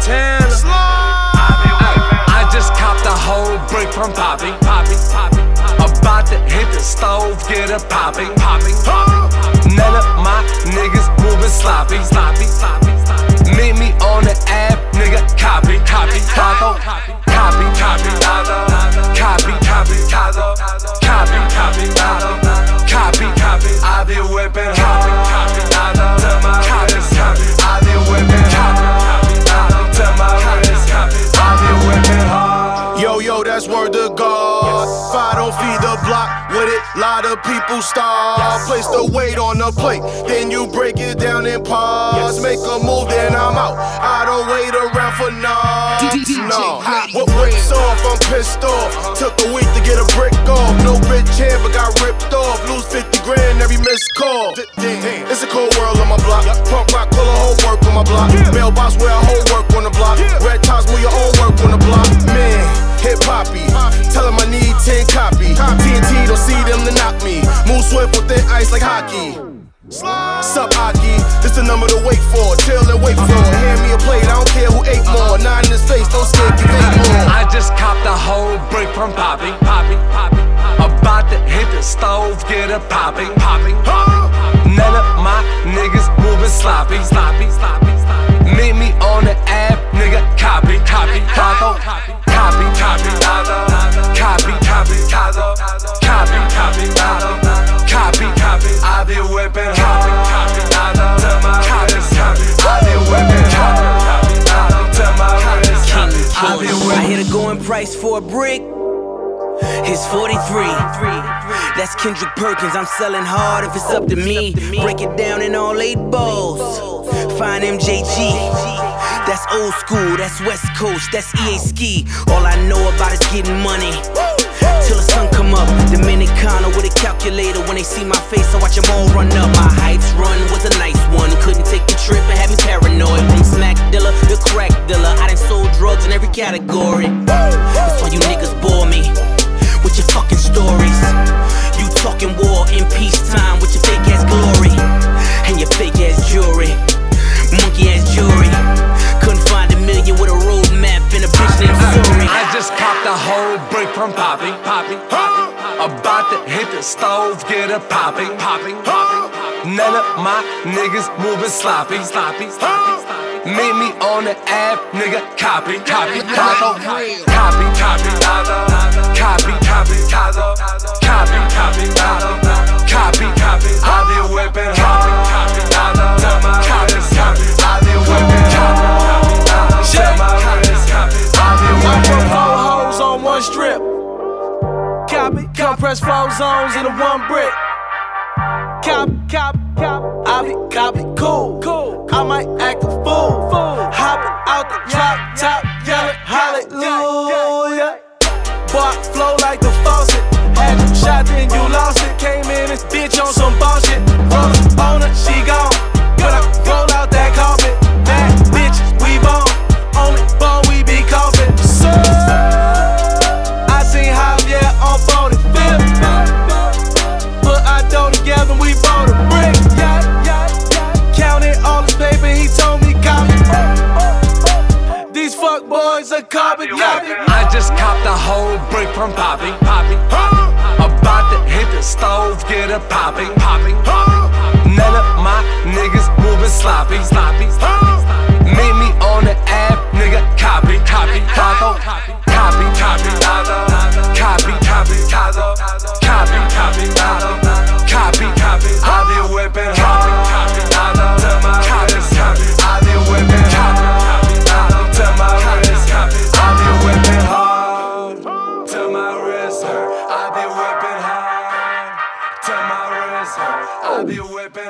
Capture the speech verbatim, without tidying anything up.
Montana. I just copped a whole brick from Poppy. Poppy, Poppy. About to hit the stove, get a popping, popping, popping. None of my niggas moving sloppy, sloppy, sloppy. Meet me on the app, nigga. Copy, copy, copy, copy, copy, copy, copy, copy, copy, copy, copy, copy. I be whipping, copy, copy, copy, copy. I be whipping, copy, copy, to my wrist, copy. I be whipping hard. Yo, yo, that's word to God. If I don't feed the block with it, lot of people starve. Place the weight on the plate, then you break it down in parts. Make a move, then I'm out. I don't wait around for knobs. No, what breaks off? I'm pissed off. Took a week to get a brick off. No bitch hand, but got ripped off. Lose fifty grand every missed call. It's a cold world on my block. Punk rock, pull a whole work on my block. Mailbox where I whole work on the block. Red tops, move your own work on the block. Man, hit Poppy. Tell him I need ten copy. T N T don't see them to knock me. Move swift with thin ice like hockey. Sup, Aki? This the number to wait for. Chill and wait for. Hand me a plate, I don't care who ate more. Nine in his face, don't skip, give eight more. I just copped a whole brick from Poppy. Poppy, Poppy. About to hit the stove, get a popping, popping, popping. None of my niggas moving sloppy, sloppy, sloppy. Meet me on the app, nigga. Copy, copy, copy, copy, copy, copy, copy, copy, copy, copy, copy, copy. I be whipping, copy, copy, to my wrist, copy. I be whipping, copy, copy, to my wrist, copy. I be whipping. I hit a going price for a brick. It's forty-three. That's Kendrick Perkins. I'm selling hard if it's up to me. Break it down in all eight balls. Find M J G. That's old school. That's West Coast. That's E A Ski. All I know about is getting money. Till the sun come up. Dominicana with a calculator. When they see my face, I watch them all run up. My heights run was a nice one. Couldn't take the trip and had me paranoid. From smack dealer to crack dealer, I done sold drugs in every category. That's why you niggas bore me with your fucking stories. You talking war in peacetime with your fake ass glory and your fake ass jewelry, monkey ass jewelry. Couldn't find a million with a road map and a bitch named Suri. I just copped a whole brick from Poppy, Poppy, Poppy. About to hit the stove, get a popping, popping, popping. None of my niggas moving sloppy, sloppy, sloppy. Meet me on the app, nigga. Copy, copy, copy, copy, copy, copy, copy, copy, copy, copy, copy, copy. I be whipping, copy, copy, to my wrist, copy. I be whipping, copy, copy, to my wrist, copy. I be whipping. Four hoes on one strip. Copy, compress four zones in a one brick. Cop, cop, cop. I be copy, cool, cool. I might act a fool, fool. Hopping out the drop top, yelling hallelujah. Boy, flow like the faucet. Had you shot, then you lost it. Came in this bitch on some bullshit. Roll up on her, she gone. When I roll out that carpet, bad bitches, we bone. Only bone we be coughing. So I seen Javier on forty-fifth. Put our dough together, we bought a brick. Counted all his paper, he told me copy. These fuck boys are copy, copy. I just copped a whole brick from Poppy, Poppy, Poppy. About to hit the stove, get a popping, popping, popping. None of my niggas moving sloppy, sloppy, sloppy. Meet me on the app, nigga. Copy, copy, copy, copy, copy, copy, copy, copy, copy, copy, copy, copy. I be whipping, copy, copy, to my wrist, copy. I be whipping, copy, copy, to my wrist, copy. I be whipping hard, to my wrist hurt. I be whipping hard, to my wrist hurt. I be whipping.